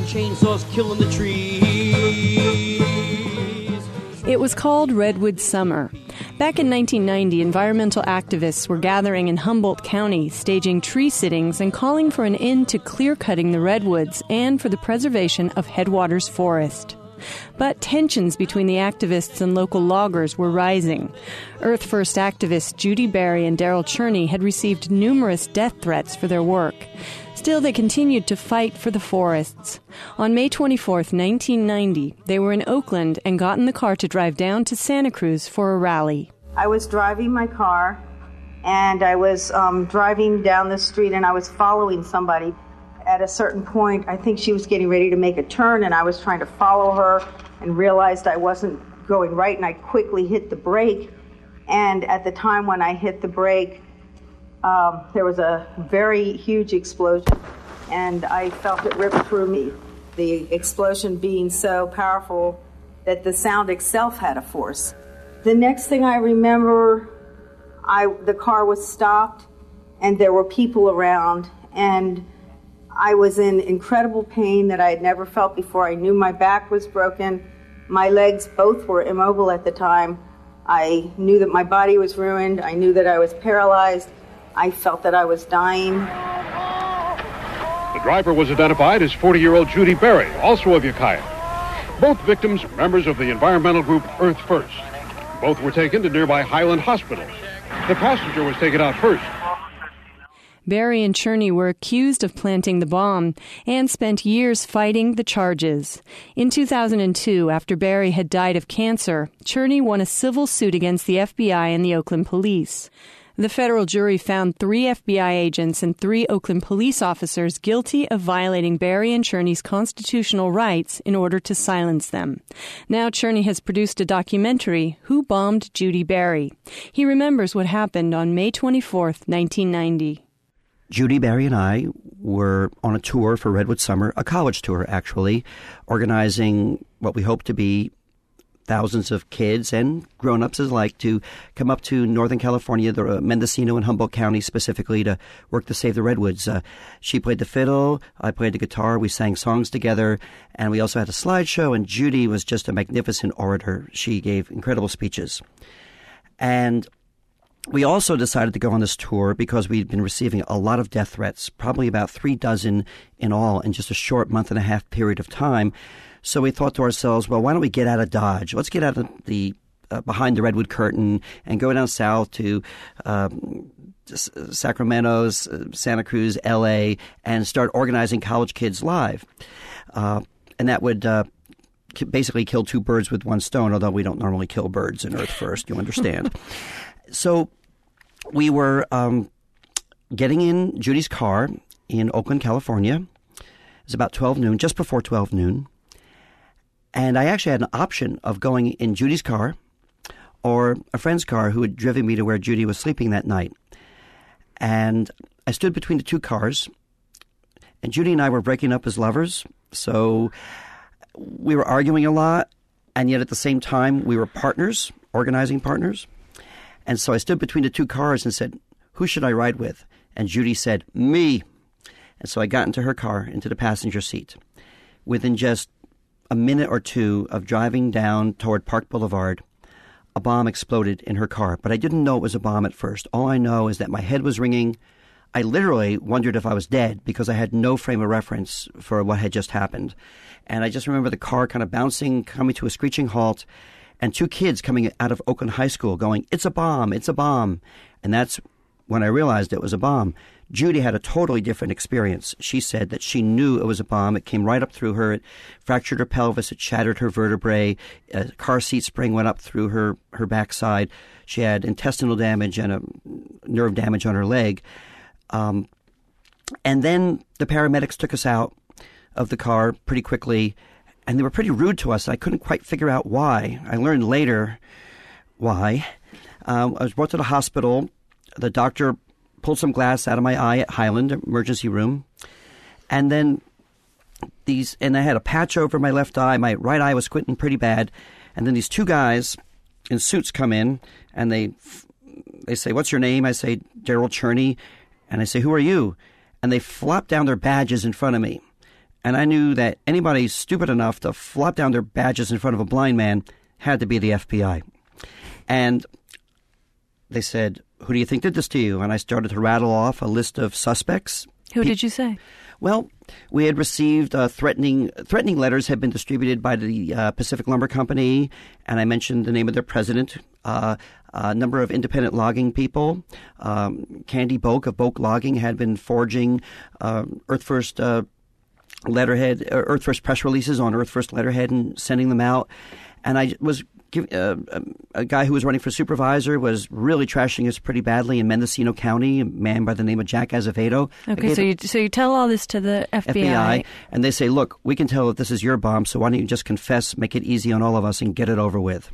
chainsaws killing the trees. It was called Redwood Summer. Back in 1990, environmental activists were gathering in Humboldt County, staging tree sittings and calling for an end to clear-cutting the redwoods and for the preservation of Headwaters Forest. But tensions between the activists and local loggers were rising. Earth First activists Judy Berry and Daryl Cherney had received numerous death threats for their work. Still, they continued to fight for the forests. On May 24, 1990, they were in Oakland and got in the car to drive down to Santa Cruz for a rally. I was driving my car, and I was driving down the street, and I was following somebody. At a certain point, I think she was getting ready to make a turn, and I was trying to follow her and realized I wasn't going right, and I quickly hit the brake. And at the time when I hit the brake, there was a very huge explosion, and I felt it rip through me. The explosion being so powerful that the sound itself had a force. The next thing I remember, the car was stopped, and there were people around, and I was in incredible pain that I had never felt before. I knew my back was broken. My legs both were immobile at the time. I knew that my body was ruined. I knew that I was paralyzed. I felt that I was dying. The driver was identified as 40-year-old Judy Berry, also of Ukiah. Both victims were members of the environmental group Earth First. Both were taken to nearby Highland Hospital. The passenger was taken out first. Berry and Cherney were accused of planting the bomb and spent years fighting the charges. In 2002, after Berry had died of cancer, Cherney won a civil suit against the FBI and the Oakland police. The federal jury found 3 FBI agents and 3 Oakland police officers guilty of violating Berry and Cherney's constitutional rights in order to silence them. Now Cherney has produced a documentary, Who Bombed Judy Berry? He remembers what happened on May 24th, 1990. Judy Berry and I were on a tour for Redwood Summer, a college tour actually, organizing what we hope to be thousands of kids and grown-ups alike to come up to Northern California, the Mendocino and Humboldt County specifically, to work to save the redwoods. She played the fiddle, I played the guitar, we sang songs together, and we also had a slideshow, and Judy was just a magnificent orator. She gave incredible speeches. And we also decided to go on this tour because we'd been receiving a lot of death threats, probably about 3 dozen in all in just a short month-and-a-half period of time. So we thought to ourselves, well, why don't we get out of Dodge? Let's get out of the behind the Redwood curtain and go down south to Sacramento, Santa Cruz, L.A., and start organizing college kids live. And that would basically kill 2 birds with 1 stone, although we don't normally kill birds in Earth First, you understand. So we were getting in Judy's car in Oakland, California. It was about 12 noon, just before 12 noon. And I actually had an option of going in Judy's car or a friend's car who had driven me to where Judy was sleeping that night. And I stood between the 2 cars, and Judy and I were breaking up as lovers. So we were arguing a lot, and yet at the same time we were partners, organizing partners. And so I stood between the 2 cars and said, who should I ride with? And Judy said, me. And so I got into her car, into the passenger seat. Within just a minute or 2 of driving down toward Park Boulevard, a bomb exploded in her car. But I didn't know it was a bomb at first. All I know is that my head was ringing. I literally wondered if I was dead because I had no frame of reference for what had just happened. And I just remember the car kind of bouncing, coming to a screeching halt, and 2 kids coming out of Oakland High School going, it's a bomb, it's a bomb. And that's when I realized it was a bomb. Judy had a totally different experience. She said that she knew it was a bomb. It came right up through her. It fractured her pelvis. It shattered her vertebrae. A car seat spring went up through her backside. She had intestinal damage and a nerve damage on her leg. And then the paramedics took us out of the car pretty quickly, and they were pretty rude to us. I couldn't quite figure out why. I learned later why. I was brought to the hospital. The doctor pulled some glass out of my eye at Highland emergency room. And then and I had a patch over my left eye. My right eye was squinting pretty bad. And then these 2 guys in suits come in, and they say, what's your name? I say, Daryl Cherney. And I say, who are you? And they flop down their badges in front of me. And I knew that anybody stupid enough to flop down their badges in front of a blind man had to be the FBI. And they said, "Who do you think did this to you?" And I started to rattle off a list of suspects. Who did you say? Well, we had received threatening letters had been distributed by the Pacific Lumber Company, and I mentioned the name of their president, a number of independent logging people. Candy Boak of Boak Logging had been forging Earth First letterhead, Earth First press releases on Earth First letterhead and sending them out. And I was a guy who was running for supervisor was really trashing us pretty badly in Mendocino County, a man by the name of Jack Azevedo. Okay, so you tell all this to the FBI. And they say, "Look, we can tell that this is your bomb, so why don't you just confess, make it easy on all of us, and get it over with."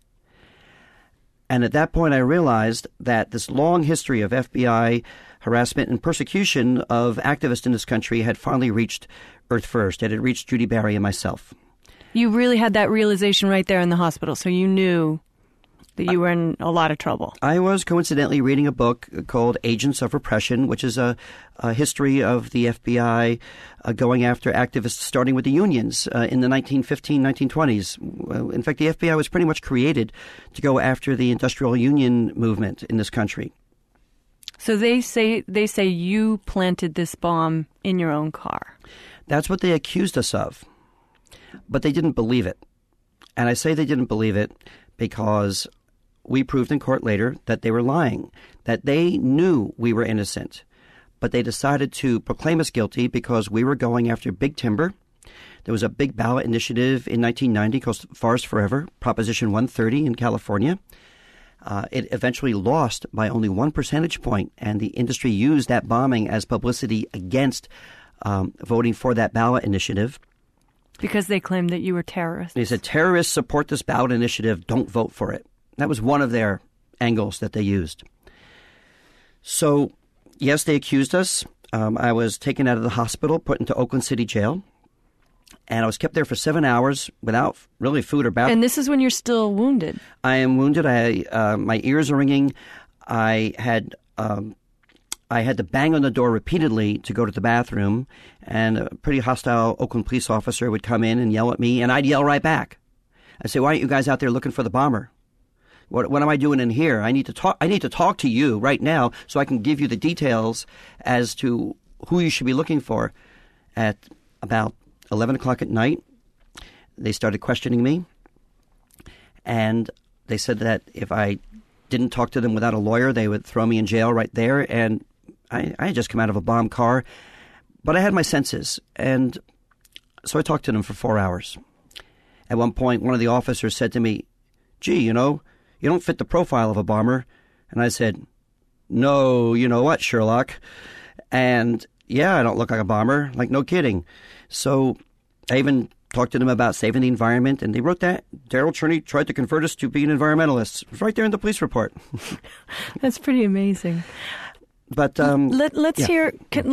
And at that point, I realized that this long history of FBI harassment and persecution of activists in this country had finally reached Earth First. It had reached Judy Barry and myself. You really had that realization right there in the hospital, so you knew that you were in a lot of trouble. I was coincidentally reading a book called Agents of Repression, which is a history of the FBI going after activists, starting with the unions in the 1920s. In fact, the FBI was pretty much created to go after the industrial union movement in this country. So they say you planted this bomb in your own car. That's what they accused us of. But they didn't believe it. And I say they didn't believe it because we proved in court later that they were lying, that they knew we were innocent, but they decided to proclaim us guilty because we were going after big timber. There was a big ballot initiative in 1990 called Forest Forever, Proposition 130 in California. It eventually lost by only 1 percentage point, and the industry used that bombing as publicity against voting for that ballot initiative. Because they claimed that you were terrorists. They said, terrorists support this ballot initiative, don't vote for it. That was one of their angles that they used. So, yes, they accused us. I was taken out of the hospital, put into Oakland City Jail, and I was kept there for 7 hours without really food or bath. And this is when you're still wounded. I am wounded. My ears are ringing. I had to bang on the door repeatedly to go to the bathroom, and a pretty hostile Oakland police officer would come in and yell at me, and I'd yell right back. I'd say, "Why aren't you guys out there looking for the bomber? What am I doing in here? I need to talk to you right now so I can give you the details as to who you should be looking for." At about 11 o'clock at night, they started questioning me, and they said that if I didn't talk to them without a lawyer, they would throw me in jail right there. And I had just come out of a bomb car, but I had my senses. And so I talked to them for 4 hours. At one point, one of the officers said to me, "Gee, you don't fit the profile of a bomber." And I said, "No, you know what, Sherlock? And yeah, I don't look like a bomber. Like, no kidding." So I even talked to them about saving the environment, and they wrote that Daryl Cherney tried to convert us to being environmentalists. It was right there in the police report. That's pretty amazing. But let's hear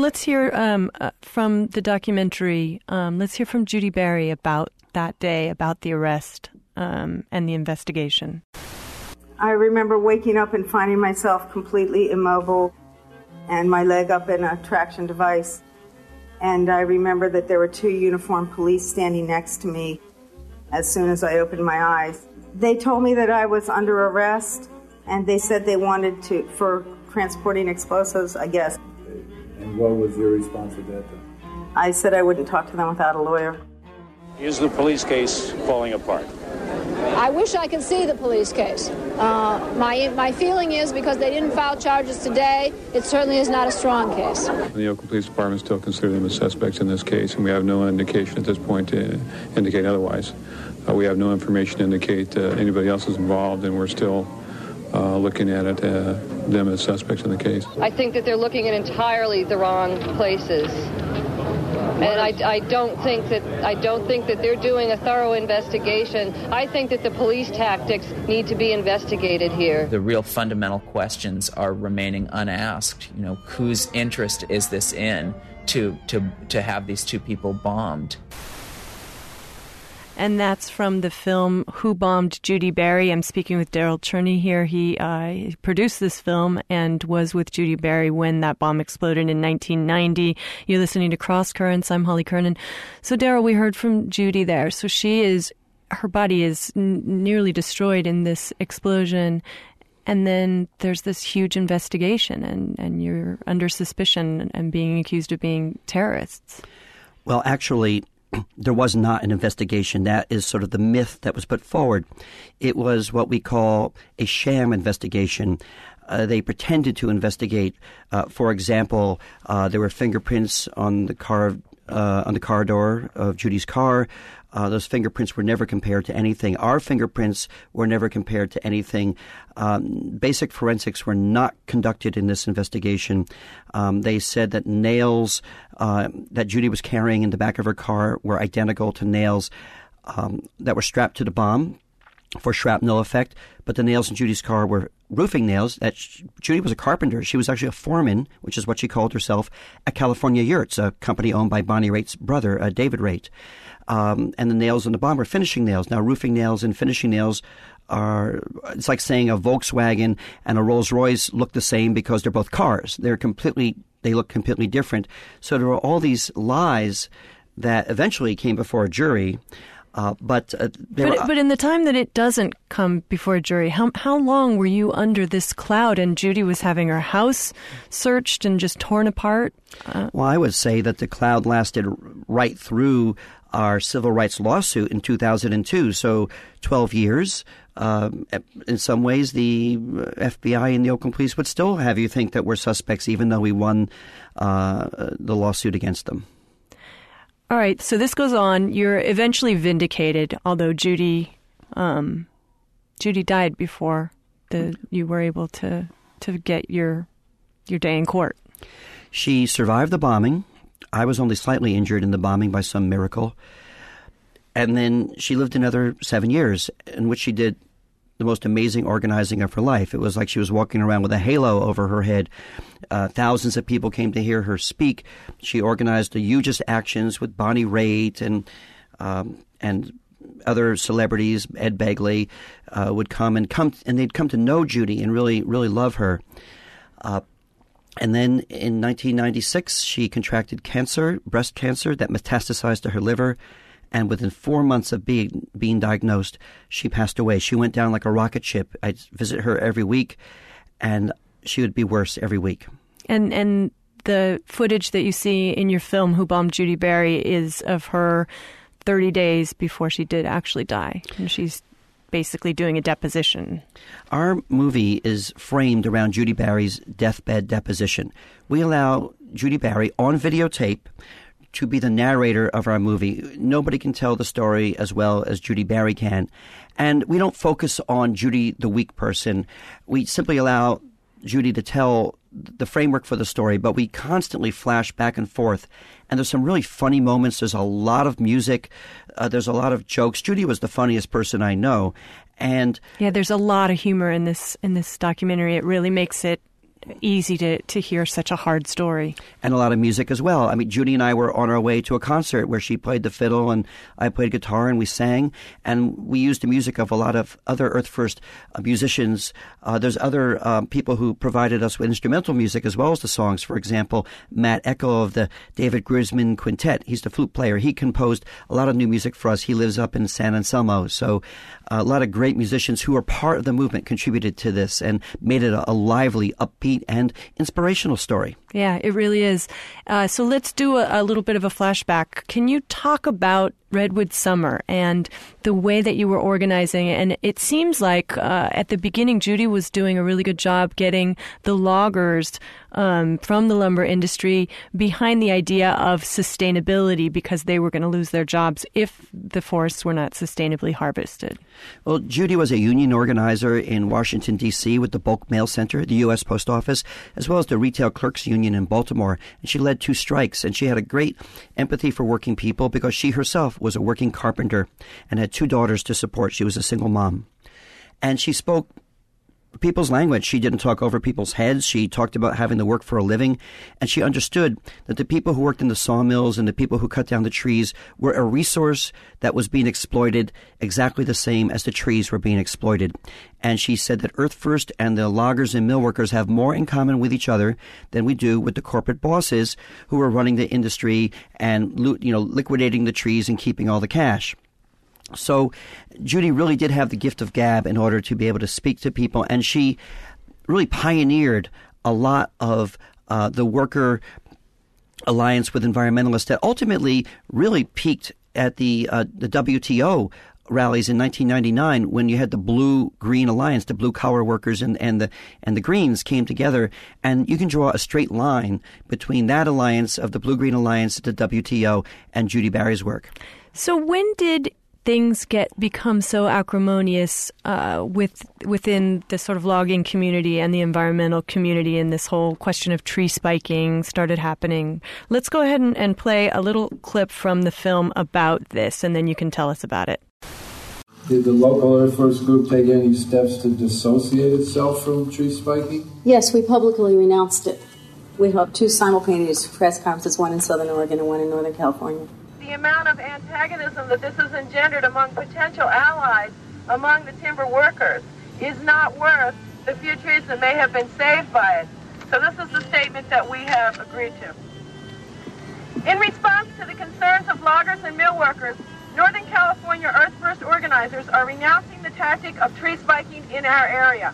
from the documentary. Let's hear from Judy Barry about that day, about the arrest and the investigation. I remember waking up and finding myself completely immobile and my leg up in a traction device. And I remember that there were 2 uniformed police standing next to me as soon as I opened my eyes. They told me that I was under arrest, and they said they wanted for transporting explosives, I guess. And what was your response to that then? I said I wouldn't talk to them without a lawyer. Is the police case falling apart? I wish I could see the police case. My feeling is because they didn't file charges today, it certainly is not a strong case. The Oakland Police Department still consider them as suspects in this case, and we have no indication at this point to indicate otherwise. We have no information to indicate anybody else is involved, and we're still looking at it, them as suspects in the case. I think that they're looking in entirely the wrong places. And I don't think that they're doing a thorough investigation. I think that the police tactics need to be investigated here. The real fundamental questions are remaining unasked. Whose interest is this in to have these 2 people bombed? And that's from the film Who Bombed Judy Berry? I'm speaking with Daryl Cherney here. He produced this film and was with Judy Berry when that bomb exploded in 1990. You're listening to Cross Currents. I'm Holly Kernan. So, Daryl, we heard from Judy there. So her body is nearly destroyed in this explosion. And then there's this huge investigation, and you're under suspicion and being accused of being terrorists. Well, actually, there was not an investigation. That is sort of the myth that was put forward. It was what we call a sham investigation. They pretended to investigate. For example, there were fingerprints on the car door of Judy's car. Those fingerprints were never compared to anything. Our fingerprints were never compared to anything. Basic forensics were not conducted in this investigation. They said that nails that Judy was carrying in the back of her car were identical to nails that were strapped to the bomb for shrapnel effect, but the nails in Judy's car were roofing nails. Judy was a carpenter. She was actually a foreman, which is what she called herself, at California Yurts, a company owned by Bonnie Raitt's brother, David Raitt. And the nails in the bomb were finishing nails. Now, roofing nails and finishing nails it's like saying a Volkswagen and a Rolls-Royce look the same because they're both cars. They look completely different. So there were all these lies that eventually came before a jury. But in the time that it doesn't come before a jury, how long were you under this cloud and Judy was having her house searched and just torn apart? Well, I would say that the cloud lasted right through our civil rights lawsuit in 2002, so 12 years. In some ways, the FBI and the Oakland police would still have you think that we're suspects, even though we won the lawsuit against them. All right, so this goes on. You're eventually vindicated, although Judy died before you were able to get your day in court. She survived the bombing. I was only slightly injured in the bombing by some miracle. And then she lived another 7 years, in which she did the most amazing organizing of her life. It was like she was walking around with a halo over her head. Thousands of people came to hear her speak. She organized the hugest actions with Bonnie Raitt and other celebrities. Ed Begley would come, and they'd come to know Judy and really, really love her. And then in 1996, she contracted cancer, breast cancer, that metastasized to her liver. And within 4 months of being diagnosed, she passed away. She went down like a rocket ship. I'd visit her every week, and she would be worse every week. And the footage that you see in your film, Who Bombed Judy Berry, is of her 30 days before she did actually die. And she's basically doing a deposition. Our movie is framed around Judy Berry's deathbed deposition. We allow Judy Berry on videotape to be the narrator of our movie. Nobody can tell the story as well as Judy Berry can. And we don't focus on Judy, the weak person. We simply allow Judy to tell the framework for the story, but we constantly flash back and forth. And there's some really funny moments. There's a lot of music. There's a lot of jokes. Judy was the funniest person I know. And yeah, there's a lot of humor in this documentary. It really makes it easy to hear such a hard story. And a lot of music as well. I mean, Judy and I were on our way to a concert where she played the fiddle and I played guitar and we sang. And we used the music of a lot of other Earth First musicians. There's other people who provided us with instrumental music as well as the songs. For example, Matt Echo of the David Grisman Quintet. He's the flute player. He composed a lot of new music for us. He lives up in San Anselmo. So a lot of great musicians who are part of the movement contributed to this and made it a lively, upbeat, and inspirational story. Yeah, it really is. So let's do a little bit of a flashback. Can you talk about Redwood Summer and the way that you were organizing? And it seems like at the beginning, Judy was doing a really good job getting the loggers from the lumber industry behind the idea of sustainability because they were going to lose their jobs if the forests were not sustainably harvested. Well, Judy was a union organizer in Washington, D.C. with the Bulk Mail Center, the U.S. Post Office, as well as the Retail Clerks Union in Baltimore. And she led 2 strikes, and she had a great empathy for working people because she herself was a working carpenter and had 2 daughters to support. She was a single mom. And she spoke people's language. She didn't talk over people's heads. She talked about having to work for a living. And she understood that the people who worked in the sawmills and the people who cut down the trees were a resource that was being exploited exactly the same as the trees were being exploited. And she said that Earth First and the loggers and mill workers have more in common with each other than we do with the corporate bosses who are running the industry and liquidating the trees and keeping all the cash. So Judy really did have the gift of gab in order to be able to speak to people, and she really pioneered a lot of the worker alliance with environmentalists that ultimately really peaked at the WTO rallies in 1999 when you had the Blue-Green Alliance, the blue-collar workers and the Greens came together, and you can draw a straight line between that alliance of the Blue-Green Alliance, the WTO, and Judy Barry's work. So when did things become so acrimonious within the sort of logging community and the environmental community, and this whole question of tree spiking started happening? Let's go ahead and play a little clip from the film about this, and then you can tell us about it. Did the local Earth First group take any steps to dissociate itself from tree spiking? Yes, we publicly renounced it. We held 2 simultaneous press conferences, one in Southern Oregon and one in Northern California. The amount of antagonism that this has engendered among potential allies among the timber workers is not worth the few trees that may have been saved by it. So this is the statement that we have agreed to. In response to the concerns of loggers and mill workers, Northern California Earth First organizers are renouncing the tactic of tree spiking in our area.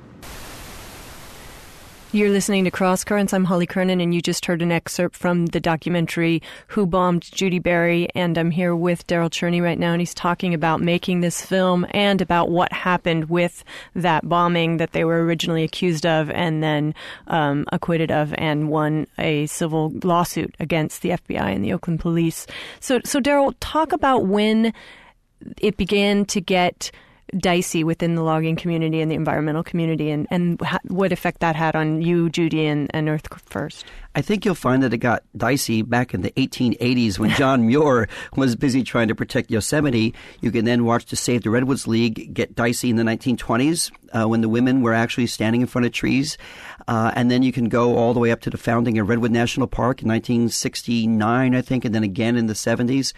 You're listening to Cross Currents. I'm Holly Kernan, and you just heard an excerpt from the documentary Who Bombed Judy Barry, and I'm here with Daryl Cherney right now, and he's talking about making this film and about what happened with that bombing that they were originally accused of and then acquitted of, and won a civil lawsuit against the FBI and the Oakland police. So Daryl, talk about when it began to get dicey within the logging community and the environmental community, and what effect that had on you, Judy, and Earth First. I think you'll find that it got dicey back in the 1880s when John Muir was busy trying to protect Yosemite. You can then watch the Save the Redwoods League get dicey in the 1920s when the women were actually standing in front of trees. And then you can go all the way up to the founding of Redwood National Park in 1969, I think, and then again in the 70s.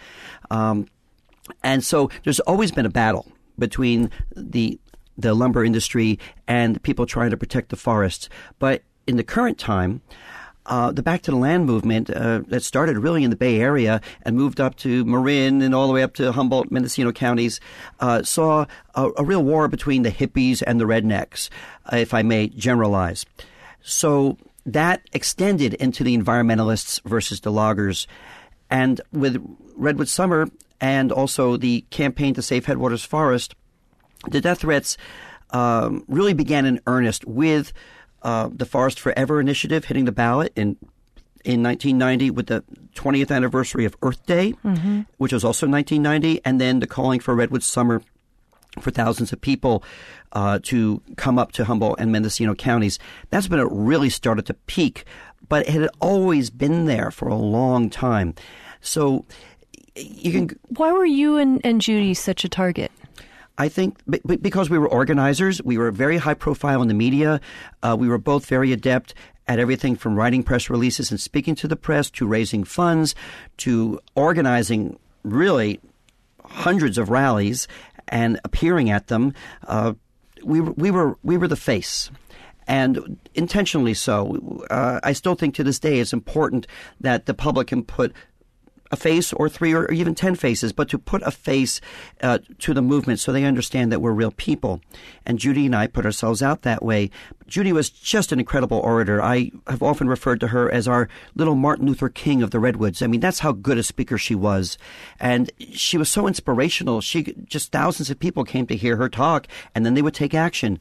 And so there's always been a battle between the lumber industry and people trying to protect the forests. But in the current time, the Back to the Land movement that started really in the Bay Area and moved up to Marin and all the way up to Humboldt, Mendocino counties, saw a real war between the hippies and the rednecks, if I may generalize. So that extended into the environmentalists versus the loggers. And with Redwood Summer and also the campaign to save Headwaters Forest, the death threats really began in earnest with the Forest Forever initiative hitting the ballot in 1990 with the 20th anniversary of Earth Day, which was also 1990, and then the calling for Redwood Summer for thousands of people to come up to Humboldt and Mendocino counties. That's when it really started to peak, but it had always been there for a long time. So you can. Why were you and Judy such a target? I think because we were organizers. We were very high profile in the media. We were both very adept at everything from writing press releases and speaking to the press to raising funds to organizing really hundreds of rallies and appearing at them. We were the face. And intentionally so. I still think to this day it's important that the public can put a face or 3 or even 10 faces, but to put a face to the movement so they understand that we're real people. And Judy and I put ourselves out that way. Judy was just an incredible orator. I have often referred to her as our little Martin Luther King of the Redwoods. I mean, that's how good a speaker she was. And she was so inspirational. Just thousands of people came to hear her talk, and then they would take action.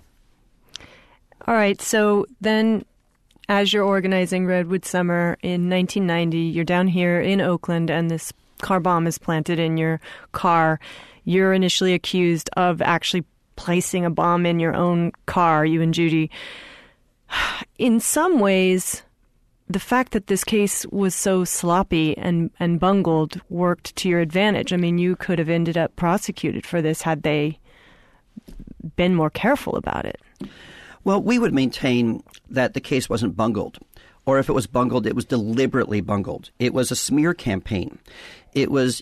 All right, so then as you're organizing Redwood Summer in 1990, you're down here in Oakland and this car bomb is planted in your car. You're initially accused of actually placing a bomb in your own car, you and Judy. In some ways, the fact that this case was so sloppy and bungled worked to your advantage. I mean, you could have ended up prosecuted for this had they been more careful about it. Well, we would maintain that the case wasn't bungled. Or if it was bungled, it was deliberately bungled. It was a smear campaign. It was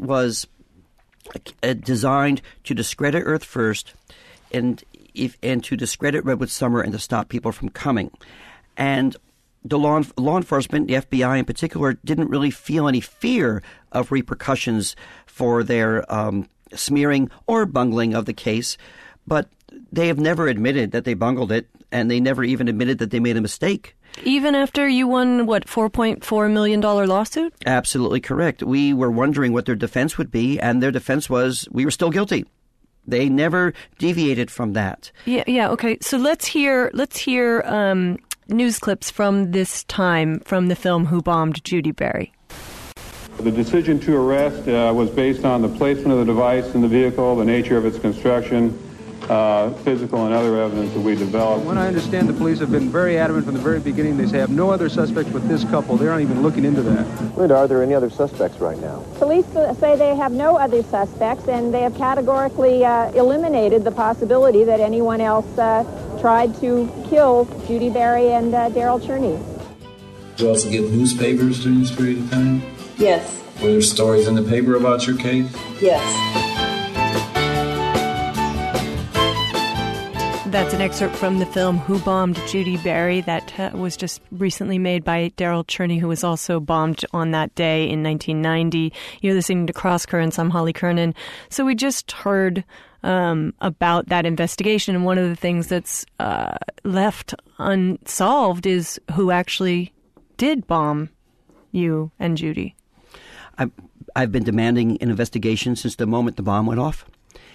designed to discredit Earth First and to discredit Redwood Summer and to stop people from coming. And the law enforcement, the FBI in particular, didn't really feel any fear of repercussions for their smearing or bungling of the case. But they have never admitted that they bungled it, and they never even admitted that they made a mistake. Even after you won, $4.4 million lawsuit? Absolutely correct. We were wondering what their defense would be, and their defense was we were still guilty. They never deviated from that. Yeah. Okay. So let's hear news clips from this time from the film Who Bombed Judy Berry. The decision to arrest was based on the placement of the device in the vehicle, the nature of its construction, physical and other evidence that we developed. When I understand, the police have been very adamant from the very beginning. They say have no other suspects but this couple. They aren't even looking into that. Linda, are there any other suspects right now? Police say they have no other suspects, and they have categorically eliminated the possibility that anyone else tried to kill Judy Berry and Daryl Cherney. Did you also get newspapers during this period of time? Yes. Were there stories in the paper about your case? Yes. That's an excerpt from the film Who Bombed Judy Berry that was just recently made by Daryl Cherney, who was also bombed on that day in 1990. You're listening to Cross Currents. I'm Holly Kernan. So we just heard about that investigation, and one of the things that's left unsolved is who actually did bomb you and Judy. I've been demanding an investigation since the moment the bomb went off.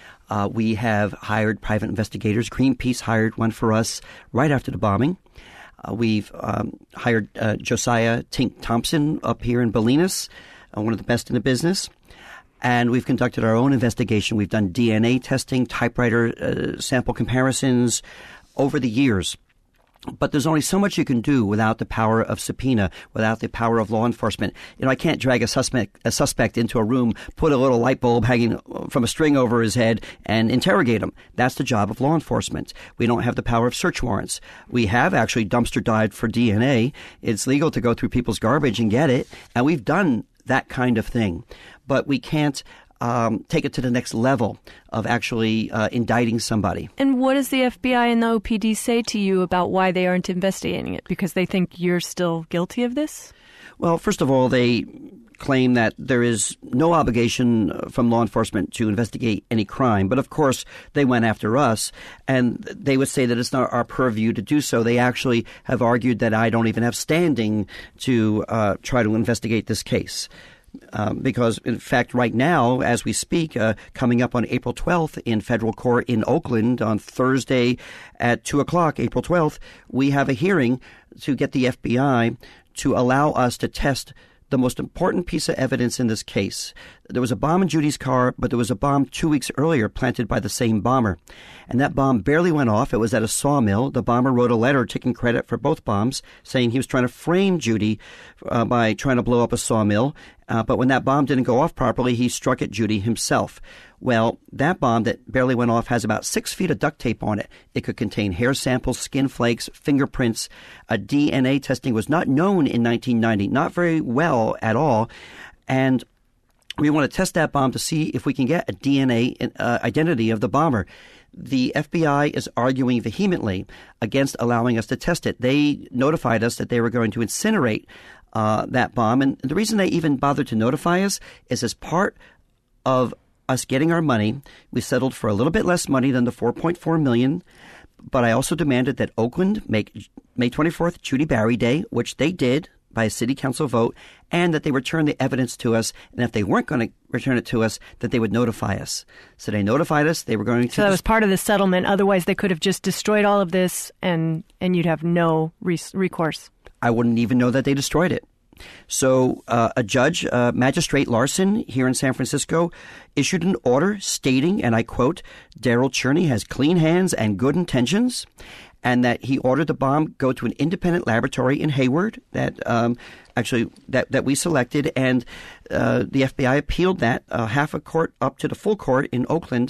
We have hired private investigators. Greenpeace hired one for us right after the bombing. We've hired Josiah Tink Thompson up here in Bolinas, one of the best in the business. And we've conducted our own investigation. We've done DNA testing, typewriter sample comparisons over the years. But there's only so much you can do without the power of subpoena, without the power of law enforcement. I can't drag a suspect into a room, put a little light bulb hanging from a string over his head, and interrogate him. That's the job of law enforcement. We don't have the power of search warrants. We have actually dumpster dived for DNA. It's legal to go through people's garbage and get it, and we've done that kind of thing. But we can't take it to the next level of actually indicting somebody. And what does the FBI and the OPD say to you about why they aren't investigating it? Because they think you're still guilty of this? Well, first of all, they claim that there is no obligation from law enforcement to investigate any crime. But of course, they went after us, and they would say that it's not our purview to do so. They actually have argued that I don't even have standing to try to investigate this case. Because, in fact, right now, as we speak, coming up on April 12th in federal court in Oakland on Thursday at 2 o'clock, April 12th, we have a hearing to get the FBI to allow us to test the most important piece of evidence in this case. There was a bomb in Judy's car, but there was a bomb 2 weeks earlier planted by the same bomber. And that bomb barely went off. It was at a sawmill. The bomber wrote a letter taking credit for both bombs, saying he was trying to frame Judy by trying to blow up a sawmill. But when that bomb didn't go off properly, he struck at Judy himself. Well, that bomb that barely went off has about 6 feet of duct tape on it. It could contain hair samples, skin flakes, fingerprints. DNA testing was not known in 1990, not very well at all. And we want to test that bomb to see if we can get a DNA identity of the bomber. The FBI is arguing vehemently against allowing us to test it. They notified us that they were going to incinerate that bomb. And the reason they even bothered to notify us is as part of us getting our money, we settled for a little bit less money than the $4.4 million. But I also demanded that Oakland make May 24th Judy Berry Day, which they did by a city council vote, and that they return the evidence to us. And if they weren't going to return it to us, that they would notify us. So they notified us. They were going to. So that was part of the settlement. Otherwise, they could have just destroyed all of this, and you'd have no recourse. I wouldn't even know that they destroyed it. So a judge, Magistrate Larson here in San Francisco, issued an order stating, and I quote, Daryl Cherney has clean hands and good intentions, and that he ordered the bomb go to an independent laboratory in Hayward that that we selected, and the FBI appealed that half a court up to the full court in Oakland,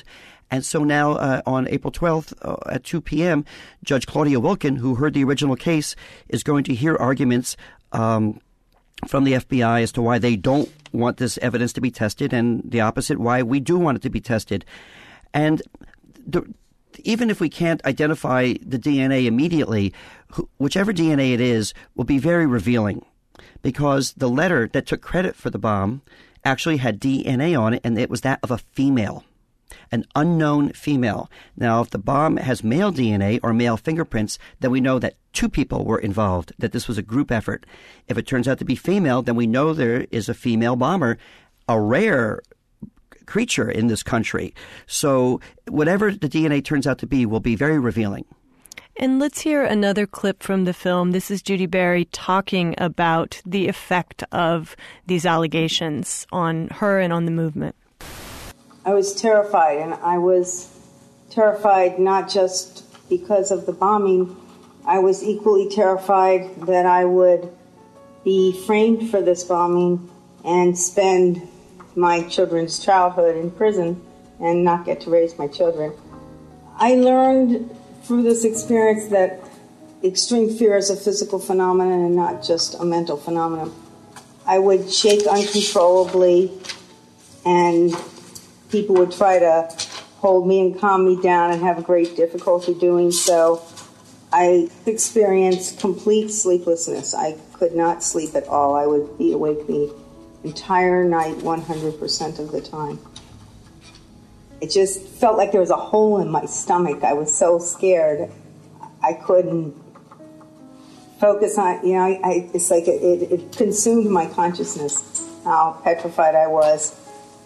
And so now on April 12th at 2 p.m., Judge Claudia Wilken, who heard the original case, is going to hear arguments from the FBI as to why they don't want this evidence to be tested, and the opposite, why we do want it to be tested. And even if we can't identify the DNA immediately, whichever DNA it is will be very revealing, because the letter that took credit for the bomb actually had DNA on it, and it was that of a female, an unknown female. Now, if the bomb has male DNA or male fingerprints, then we know that 2 people were involved, that this was a group effort. If it turns out to be female, then we know there is a female bomber, a rare creature in this country. So whatever the DNA turns out to be will be very revealing. And let's hear another clip from the film. This is Judy Berry talking about the effect of these allegations on her and on the movement. I was terrified, and I was terrified not just because of the bombing. I was equally terrified that I would be framed for this bombing and spend my children's childhood in prison and not get to raise my children. I learned through this experience that extreme fear is a physical phenomenon and not just a mental phenomenon. I would shake uncontrollably, and people would try to hold me and calm me down and have great difficulty doing so. I experienced complete sleeplessness. I could not sleep at all. I would be awake the entire night 100% of the time. It just felt like there was a hole in my stomach. I was so scared. I couldn't focus on, it's like it consumed my consciousness, how petrified I was.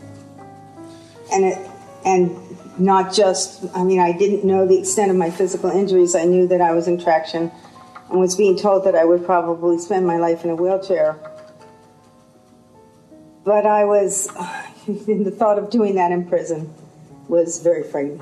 And not just, I didn't know the extent of my physical injuries. I knew that I was in traction and was being told that I would probably spend my life in a wheelchair. But the thought of doing that in prison was very frightening.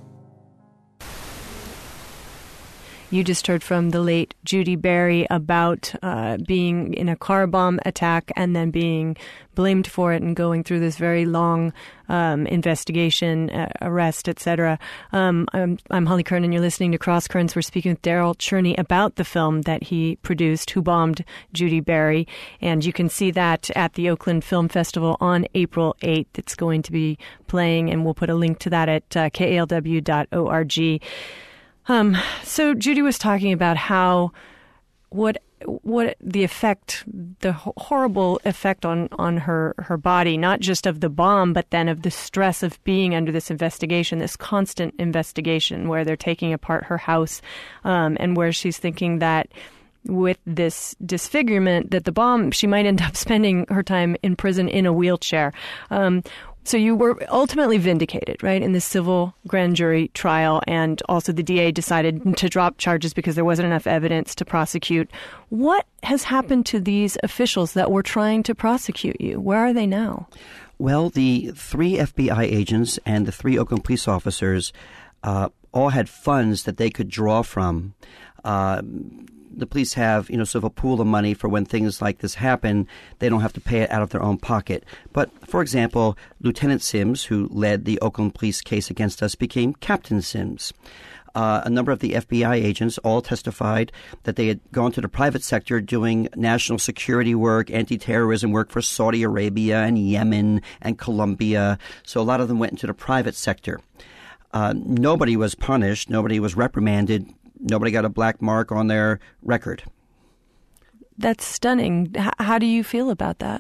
You just heard from the late Judy Berry about being in a car bomb attack and then being blamed for it and going through this very long investigation, arrest, etc. I'm Holly Kern, and you're listening to Cross Currents. We're speaking with Daryl Cherney about the film that he produced, Who Bombed Judy Berry? And you can see that at the Oakland Film Festival on April 8th. It's going to be playing, and we'll put a link to that at kalw.org. So Judy was talking about how what the effect, the horrible effect on her body, not just of the bomb, but then of the stress of being under this investigation, this constant investigation where they're taking apart her house, and where she's thinking that with this disfigurement, that the bomb, she might end up spending her time in prison in a wheelchair. So you were ultimately vindicated, right, in the civil grand jury trial, and also the DA decided to drop charges because there wasn't enough evidence to prosecute. What has happened to these officials that were trying to prosecute you? Where are they now? Well, the 3 FBI agents and the 3 Oakland police officers all had funds that they could draw from. The police have, sort of a pool of money for when things like this happen. They don't have to pay it out of their own pocket. But, for example, Lieutenant Sims, who led the Oakland police case against us, became Captain Sims. A number of the FBI agents all testified that they had gone to the private sector doing national security work, anti-terrorism work for Saudi Arabia and Yemen and Colombia. So a lot of them went into the private sector. Nobody was punished. Nobody was reprimanded. Nobody got a black mark on their record. That's stunning. How do you feel about that?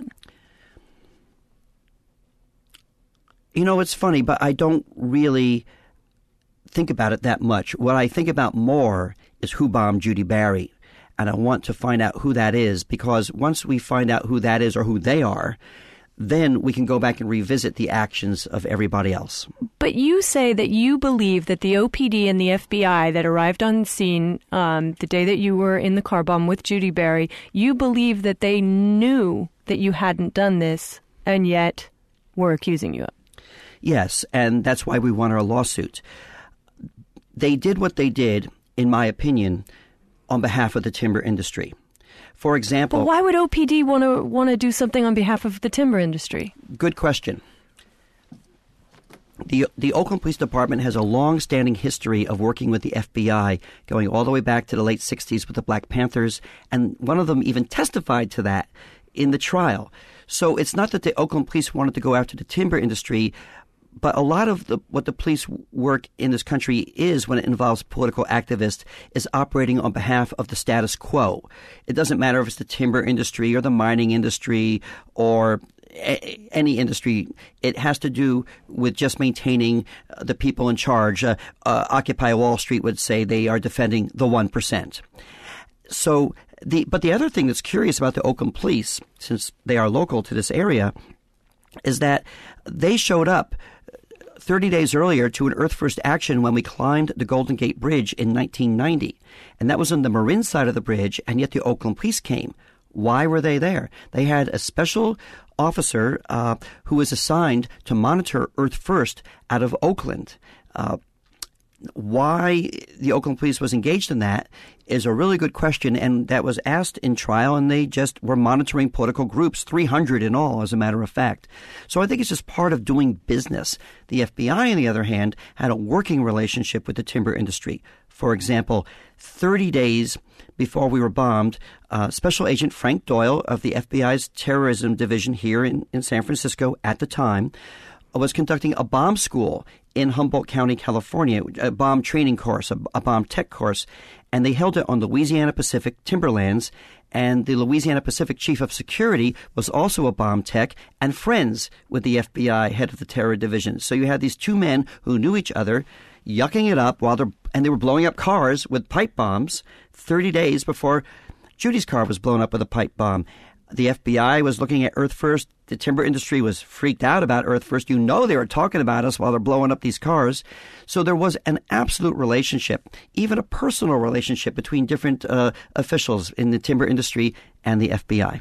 It's funny, but I don't really think about it that much. What I think about more is who bombed Judy Berry. And I want to find out who that is, because once we find out who that is or who they are, then we can go back and revisit the actions of everybody else. But you say that you believe that the OPD and the FBI that arrived on scene the day that you were in the car bomb with Judy Berry, you believe that they knew that you hadn't done this and yet were accusing you of. Yes, and that's why we won our lawsuit. They did what they did, in my opinion, on behalf of the timber industry. For example... But why would OPD want to do something on behalf of the timber industry? Good question. The The Oakland Police Department has a long-standing history of working with the FBI, going all the way back to the late 60s with the Black Panthers, and one of them even testified to that in the trial. So it's not that the Oakland police wanted to go after the timber industry, but a lot of what the police work in this country is, when it involves political activists, is operating on behalf of the status quo. It doesn't matter if it's the timber industry or the mining industry or any industry. It has to do with just maintaining the people in charge. Occupy Wall Street would say they are defending the 1%. So, but the other thing that's curious about the Oakland police, since they are local to this area, is that they showed up 30 days earlier to an Earth First action when we climbed the Golden Gate Bridge in 1990. And that was on the Marin side of the bridge, and yet the Oakland police came. Why were they there? They had a special officer who was assigned to monitor Earth First out of Oakland. Why the Oakland police was engaged in that is a really good question, and that was asked in trial, and they just were monitoring political groups, 300 in all, as a matter of fact. So I think it's just part of doing business. The FBI, on the other hand, had a working relationship with the timber industry. For example, 30 days before we were bombed, Special Agent Frank Doyle of the FBI's terrorism division here in San Francisco at the time was conducting a bomb school in Humboldt County, California, a bomb training course, a bomb tech course, and they held it on Louisiana Pacific timberlands, and the Louisiana Pacific Chief of Security was also a bomb tech and friends with the FBI head of the terror division. So you had these two men who knew each other, yucking it up and they were blowing up cars with pipe bombs 30 days before Judy's car was blown up with a pipe bomb. The FBI was looking at Earth First. The timber industry was freaked out about Earth First. You know they were talking about us while they're blowing up these cars. So there was an absolute relationship, even a personal relationship between different officials in the timber industry and the FBI.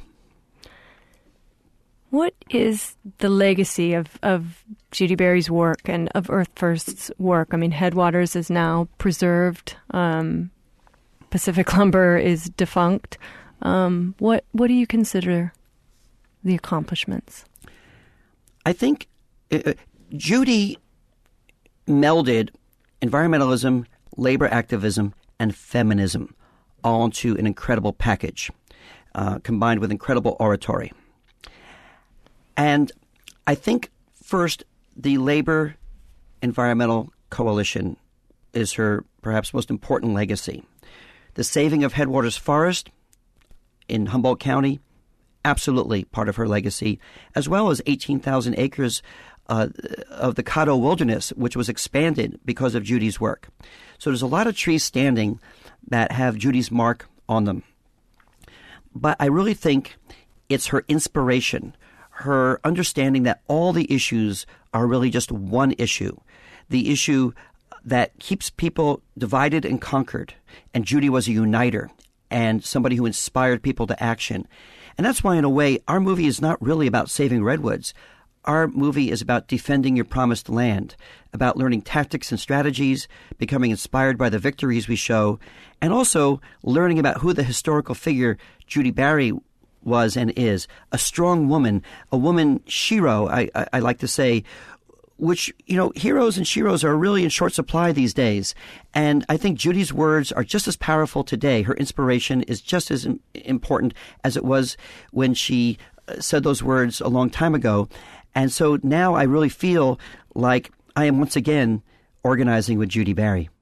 What is the legacy of Judy Berry's work and of Earth First's work? I mean, Headwaters is now preserved. Pacific Lumber is defunct. What do you consider the accomplishments? I think Judy melded environmentalism, labor activism, and feminism all into an incredible package, combined with incredible oratory. And I think, first, the Labor Environmental Coalition is her perhaps most important legacy. The saving of Headwaters Forest in Humboldt County, absolutely part of her legacy, as well as 18,000 acres of the Caddo Wilderness, which was expanded because of Judy's work. So there's a lot of trees standing that have Judy's mark on them. But I really think it's her inspiration, her understanding that all the issues are really just one issue, the issue that keeps people divided and conquered. And Judy was a uniter and somebody who inspired people to action. And that's why, in a way, our movie is not really about saving redwoods. Our movie is about defending your promised land, about learning tactics and strategies, becoming inspired by the victories we show, and also learning about who the historical figure Judy Berry was and is. A strong woman, a woman shero, I like to say, which, you know, heroes and sheroes are really in short supply these days. And I think Judy's words are just as powerful today. Her inspiration is just as important as it was when she said those words a long time ago. And so now I really feel like I am once again organizing with Judy Berry.